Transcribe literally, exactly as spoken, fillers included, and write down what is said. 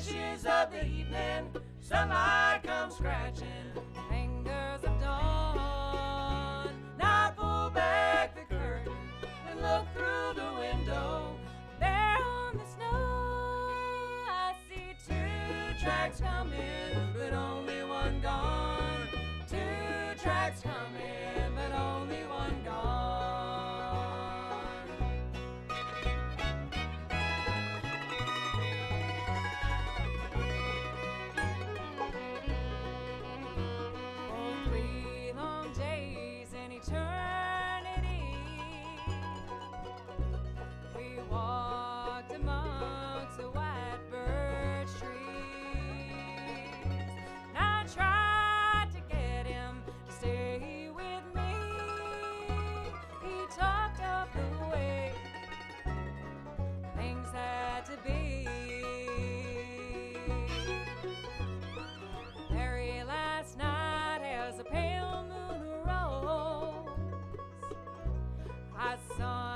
wishes of the evening, sunlight comes scratching. Fingers of dawn. Now I pull back the curtain and look through the window. There on the snow, I see two Tracks coming, but only one gone. Two tracks coming, but only one gone. for three long days in eternity. We walked amongst the white birch trees. And I tried to get him to stay with me. He talked of the way things had to be. Very last night, as the pale moon rose, I saw